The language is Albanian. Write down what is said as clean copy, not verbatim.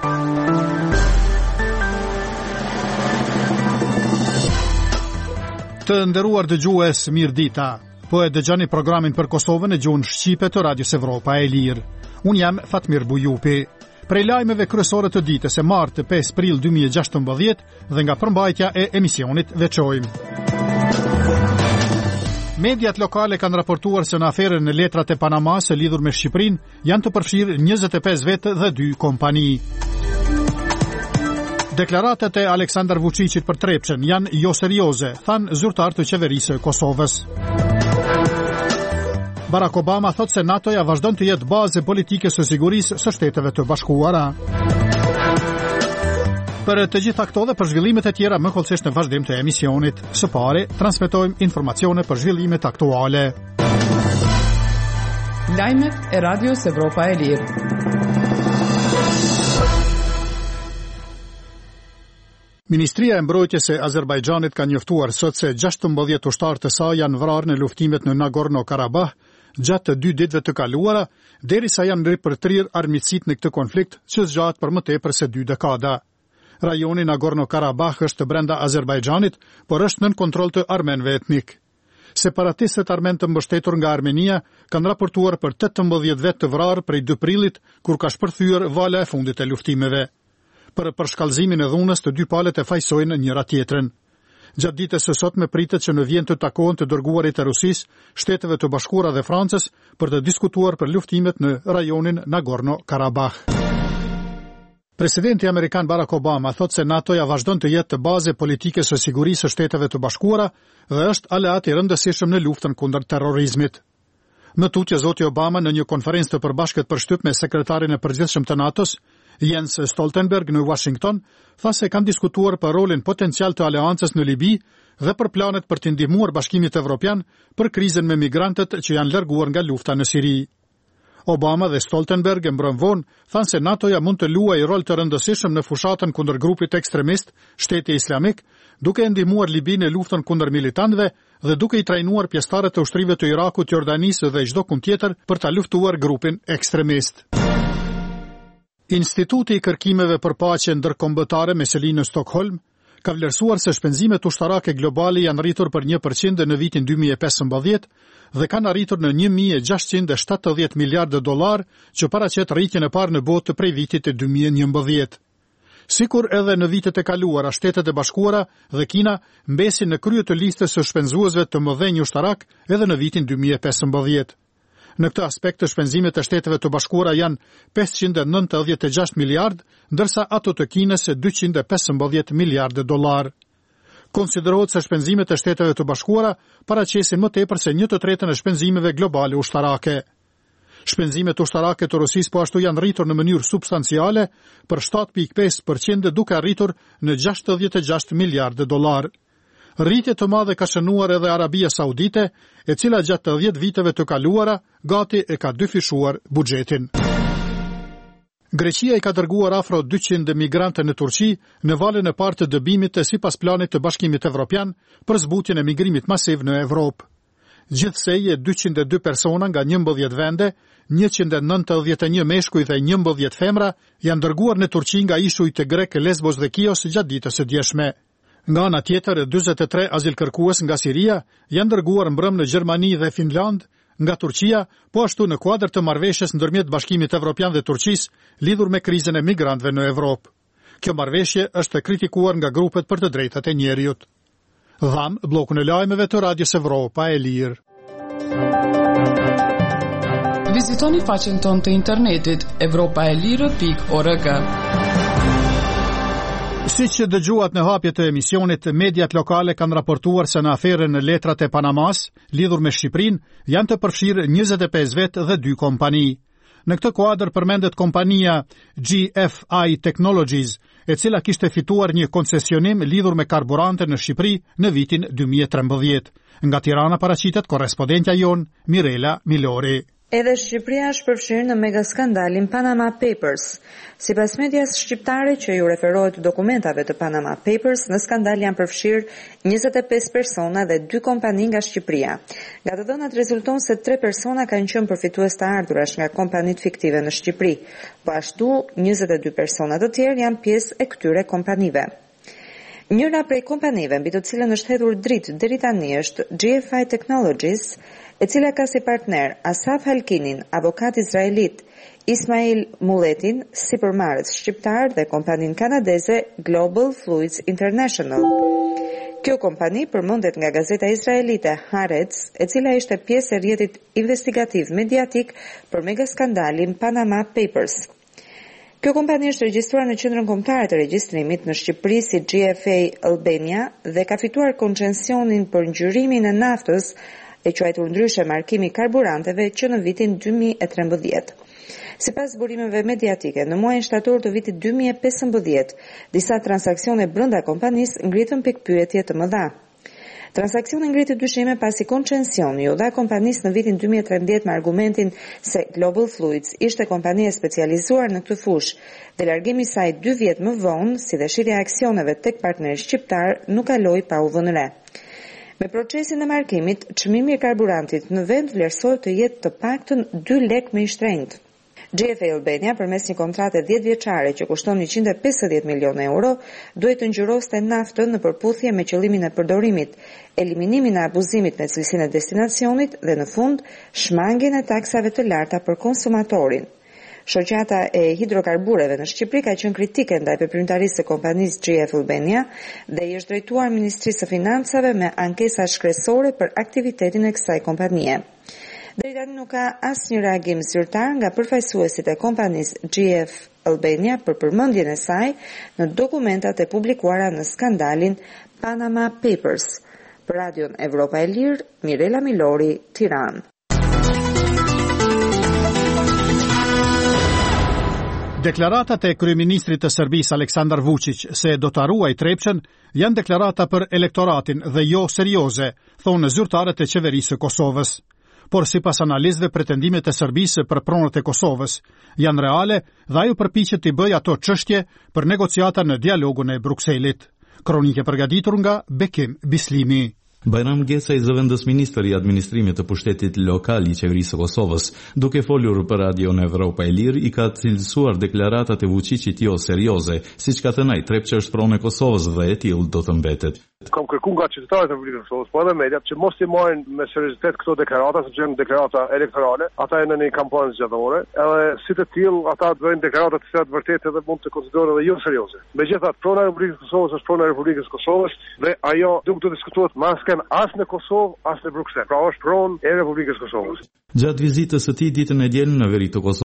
Të nderuar dëgjues, mirëdita. Po e dëgjoni programin për Kosovën e gjuhën shqipe të Radios Evropa e Lirë. Unë jam Fatmir Bujupi. Prej lajmeve kryesore të ditës së martë 5 prill 2016 dhe nga përmbajtja e emisionit veçojmë. Mediat lokale kanë raportuar se në aferën e letrat e Panamas e lidhur me Shqipërinë janë të përfshirë 25 vetë dhe 2 kompani. Deklaratat e Aleksandar Vučićit për Trepçën janë jo serioze, thanë zyrtar të qeverisë së Kosovës. Barack Obama thot se NATO-ja vazhdon të jetë bazë politike së sigurisë së Shteteve të Bashkuara. Për të gjitha këto dhe për zhvillimet e tjera më kollësisht në vazhdim të emisionit. Së pari, transmetojmë informacione për zhvillimet aktuale. Lajmet e Radios Evropa e Lirë. Ministria e Mbrojtjes e Azerbajxhanit ka njoftuar sot se 16 ushtarë të saj janë vrarë në luftimet në Nagorno-Karabakh gjatë 2 ditëve të kaluara, derisa janë ripërtrirë armiqësitë në këtë konflikt që zgjat për më tepër se 2 dekada. Rajoni Nagorno-Karabakh është brenda Azerbajxhanit, por është nën kontroll të armenëve etnik. Separatistët armen të mbështetur nga Armenia kanë raportuar për 18 vetë të vrarë prej 2 prillit, kur ka shpërthyer vala e fundit e luftimeve. Për përshkallëzimin e dhunës të 2 palët e fajsojnë njëra tjetrën. Gjatë ditës së sotme pritet që në vjen të takohen të dërguarit e Rusisë, Shteteve të Bashkuara dhe Francës për të diskutuar për luftimet në rajonin Nagorno-Karabakh. Presidenti amerikan Barack Obama thot se NATO-ja vazhdon të jetë bazë politike së sigurisë së Shteteve të Bashkuara dhe është aleat i rëndësishëm në luftën kundër terrorizmit. Më tutje zoti Obama në një konferencë të përbashkët përshtyp me sekretarin e përgjithshëm të NATO-s, Jens Stoltenberg në Washington, tha se kanë diskutuar për rolin potencial të aleancës në Libi dhe për planet për të ndihmuar Bashkimit Evropian për krizën me migrantët që janë larguar nga lufta në Siri. Obama dhe Stoltenberg e mbrëm vonë thanë se NATO-ja mund të luajë rol të rëndësishëm në fushatën kundër grupit ekstremist, Shteti Islamik, duke ndihmuar Libin në luftën kundër militantëve dhe duke i trajnuar pjesëtarët të ushtrive të Irakut, Jordanisë dhe çdo kund tjetër për ta luftuar grupin ekstremist. Instituti i kërkimeve për paqe ndërkombëtare me selinë në Stockholm ka vlerësuar se shpenzimet ushtarake globale janë rritur për 1% në vitin 2015 dhe kanë arritur në 1.670 miliardë dollar, që paraqet rritjen e parë në botë prej vitit të 2011. Sikur edhe në vitet e kaluara, Shtetet e Bashkuara dhe Kina mbesin në krye të listës së shpenzuesve të mëdhenj ushtarak edhe në vitin 2015. Në këtë aspekt të shpenzimet e Shteteve të Bashkuara janë 596 miliard, ndërsa ato të Kinës 215 miliardë dollar. Konsiderohet se shpenzimet e Shteteve të Bashkuara paraqesin më tepër se 1/3 e shpenzimeve globale ushtarake. Shpenzimet ushtarake të Rusisë po ashtu janë rritur në mënyrë substanciale për 7.5%, duke arritur në 66 miliardë dollar. Rritje të madhe ka shënuar edhe Arabia Saudite, e cila gjatë 10 viteve të kaluara gati e ka dyfishuar buxhetin. Greqia i ka dërguar afro 200 migrantë në Turqi në valën e parë të dëbimit sipas planit të Bashkimit Evropian për zbutjen e migrimit masiv në Evropë. Gjithsej 202 persona nga 11 vende, 191 meshkuj dhe 11 femra janë dërguar në Turqi nga ishujt grek, Lesbos dhe Kios gjatë ditës së djeshme. Nga ana tjetër, 43 azilkërkues nga Siria janë dërguar mbrëm në Gjermani dhe Finland, nga Turqia, po ashtu në kuadër të marrëveshjes ndërmjet Bashkimit Evropian dhe Turqisë lidhur me krizën e migrantëve në Evropë. Kjo marrëveshje është kritikuar nga grupet për të drejtat e njerëzit. Dham bllokun e lajmeve të Radios Evropa e Lirë. Vizitoni faqen tonë të internetit evropaelire.org. Siç dëgjuat në hapje të emisionit, mediat lokale kanë raportuar se në aferën e letrat e Panamas, lidhur me Shqipërinë, janë të përfshirë 25 vetë dhe 2 kompani. Në këtë kuadër përmendet kompania GFI Technologies, e cila kishte fituar një koncesionim lidhur me karburante në Shqipëri në vitin 2013. Nga Tirana paraqitet korrespondentja jon Mirela Milori. Edhe Shqipëria është përfshirë në megaskandalin Panama Papers. Sipas medias shqiptare që ju referohet dokumentave të Panama Papers, në skandal janë përfshirë 25 persona dhe 2 kompani nga Shqipëria. Nga të dhënat rezulton se 3 persona kanë qenë përfitues të ardhurash nga kompanitë fiktive në Shqipëri, po ashtu 22 persona të tjerë janë pjesë e këtyre kompanive. Njëra prej kompanive mbi të cilën është hedhur dritë deri tani është GFI Technologies, e cila ka si partner Asaf Halkinin, avokat izraelit, Ismail Mulletin, sipërmarrës shqiptar dhe kompaninë kanadeze Global Fluids International. Kjo kompani përmendet nga gazeta izraelite Haaretz, e cila ishte pjesë e rrjetit investigativ mediatik për megaskandalin Panama Papers. Kjo kompani është regjistruar në qendrën kombëtare të regjistrimit në Shqipëri si GFA Albania dhe ka fituar koncesionin për ngjyrimin e naftës, e quajtur ndryshe markimi karburanteve, që në vitin 2013. Sipas burimeve mediatike, në muajin shtator të vitit 2015, disa transaksione brenda kompanisë ngritën pikpyetje të mëdha. Transaksioni ngriti dyshime pasi koncesioni u dha kompanisë në vitin 2013 me argumentin se Global Fluids ishte kompani e specializuar në këtë fushë dhe largimi i saj 2 vjet më vonë, si dhe shitja e aksioneve tek partneri shqiptar, nuk kaloi pa u vënë re. Me procesin e markimit, çmimi i karburantit në vend vlerësohet të jetë të paktën 2 lekë më i shtrenjtë. GFA Albania, përmes një kontrate 10 vjeçare që kushton 150 milionë euro, duhet të ngjyroste naftën në përputhje me qëllimin e përdorimit, eliminimin e abuzimit me cilësinë e destinacionit dhe në fund shmangjen e taksave të larta për konsumatorin. Shoqata e hidrokarbureve në Shqipëri ka qenë kritike ndaj veprimtarisë së kompanisë GF Albania dhe i është drejtuar Ministrisë së Financave me ankesa shkresore për aktivitetin e kësaj kompanie. Deri tani nuk ka asnjë reagim zyrtar nga përfaqësuesit e kompanisë GF Albania për përmendjen e saj në dokumentat e publikuara në skandalin Panama Papers. Për Radion Evropa e Lirë, Mirela Milori, Tiranë. Deklaratat e kryeministrit të Serbisë Aleksandar Vučić se do ta ruajë Trepçën janë deklarata për elektoratin dhe jo serioze, thonë zyrtarët e qeverisë së Kosovës. Por sipas analistëve, pretendimet e Serbisë për pronët e Kosovës janë reale dhe ajo përpiqet të bëjë ato çështje për negociata në dialogun e Brukselit. Kronike përgatitur nga Bekim Bislimi. Bajram Gecaj, zëvendës ministër i administrimit të pushtetit lokal i qeverisë së Kosovës, duke folur për Radion Evropa e Lirë, i ka cilësuar deklaratat e Vučićit jo serioze, siç ka thënë ai, Trepça është pronë e Kosovës dhe e tillë do të mbetet. Kam kërkuar nga qytetarët e Republikës së Kosovës, po edhe mediat, që mos i marrin me seriozitet këto deklarata, sepse janë deklarata elektorale, ata janë në një kampanë zgjatorë, edhe si të tillë ata bëjnë deklarata të cilat vërtet edhe mund të konsiderohen edhe jo serioze. Megjithatë, prona e Republikës së Kosovës është prona e Republikës së Kosovës dhe ajo nuk do të diskutohet as në Kosovë, as në Bruksel. Pra është pronë e Republikës së Kosovës. Gjatë vizitës së tij ditën e diel në veri të Kosovës,